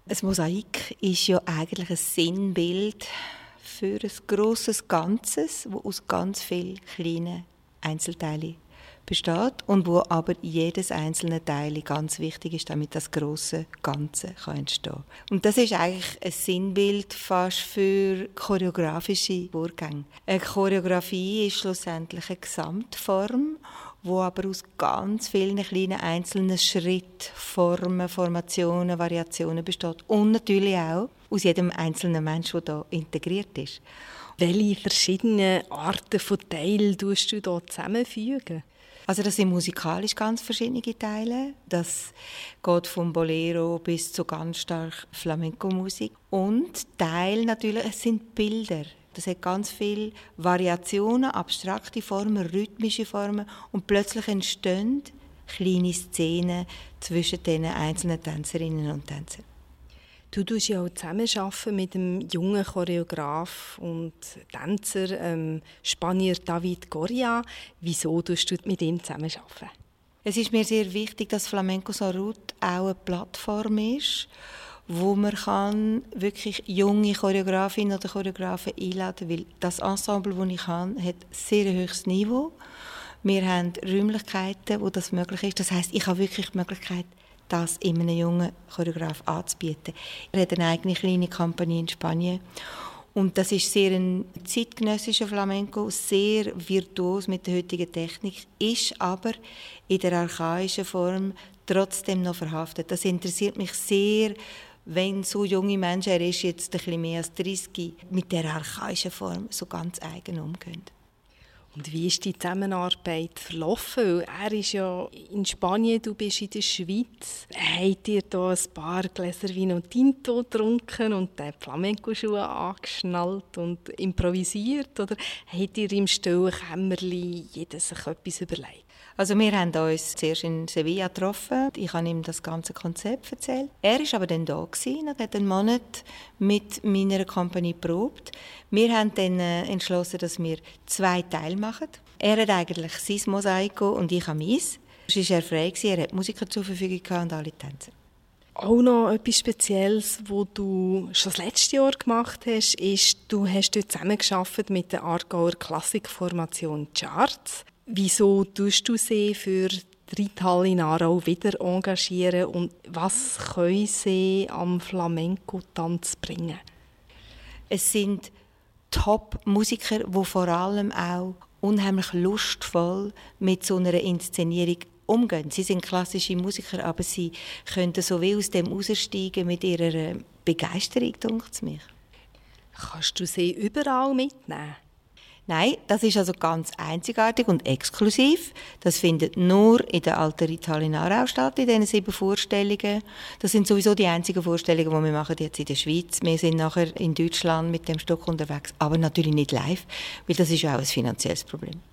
Ein Mosaik ist ja eigentlich ein Sinnbild für ein grosses Ganzes, das aus ganz vielen kleinen Einzelteilen besteht und wo aber jedes einzelne Teil ganz wichtig ist, damit das grosse Ganze entstehen kann. Und das ist eigentlich ein Sinnbild fast für choreografische Vorgänge. Eine Choreografie ist schlussendlich eine Gesamtform, wo aber aus ganz vielen kleinen einzelnen Schritten, Formen, Formationen, Variationen besteht. Und natürlich auch aus jedem einzelnen Menschen, der hier integriert ist. Welche verschiedenen Arten von Teilen tust du hier zusammenfügen? Also das sind musikalisch ganz verschiedene Teile. Das geht vom Bolero bis zu ganz stark Flamenco-Musik. Und Teil natürlich, es sind Bilder. Das hat ganz viele Variationen, abstrakte Formen, rhythmische Formen und plötzlich entstehen kleine Szenen zwischen den einzelnen Tänzerinnen und Tänzern. Du arbeitest ja auch zusammen mit dem jungen Choreograf und Tänzer Spanier David Goria. Wieso tust du mit ihm zusammenarbeiten? Es ist mir sehr wichtig, dass Flamenco Sarut auch eine Plattform ist, wo man wirklich junge Choreografinnen oder Choreografen einladen kann, weil das Ensemble, das ich habe, hat sehr ein hohes Niveau. Wir haben Räumlichkeiten, wo das möglich ist. Das heisst, ich habe wirklich die Möglichkeit, das einem jungen Choreograf anzubieten. Er hat eine eigene kleine Kampagne in Spanien. Und das ist sehr ein zeitgenössischer Flamenco, sehr virtuos mit der heutigen Technik, ist aber in der archaischen Form trotzdem noch verhaftet. Das interessiert mich sehr, wenn so junge Menschen, er ist jetzt ein bisschen mehr als 30, mit der archaischen Form so ganz eigen umgehen. Und wie ist die Zusammenarbeit verlaufen? Er ist ja in Spanien, du bist in der Schweiz. Habt ihr hier ein paar Gläser Vino Tinto getrunken und die Flamenco-Schuhe angeschnallt und improvisiert? Oder habt ihr im stillen Kämmerlein jeder sich etwas überlegt? Also wir haben uns zuerst in Sevilla getroffen. Ich habe ihm das ganze Konzept erzählt. Er war aber dann da und hat einen Monat mit meiner Kompanie geprobt. Wir haben dann entschlossen, dass wir 2 Teile machen. Er hat eigentlich sein Mosaiko und ich habe meins. Es war er frei, er hat Musiker zur Verfügung und alle Tänzer. Auch noch etwas Spezielles, was du schon das letzte Jahr gemacht hast, ist, du hast dort zusammengearbeitet mit der Aargauer Klassikformation Charts. Wieso tust du sie für die Reithalle in Aarau wieder engagieren und was können sie am Flamenco-Tanz bringen? Es sind Top-Musiker, die vor allem auch unheimlich lustvoll mit so einer Inszenierung umgehen. Sie sind klassische Musiker, aber sie können so wie aus dem raussteigen mit ihrer Begeisterung, denkt es mich. Kannst du sie überall mitnehmen? Nein, das ist also ganz einzigartig und exklusiv. Das findet nur in der Alten Reithalle in Aarau statt, in diesen 7 Vorstellungen. Das sind sowieso die einzigen Vorstellungen, die wir machen jetzt in der Schweiz. Wir sind nachher in Deutschland mit dem Stück unterwegs, aber natürlich nicht live, weil das ist ja auch ein finanzielles Problem.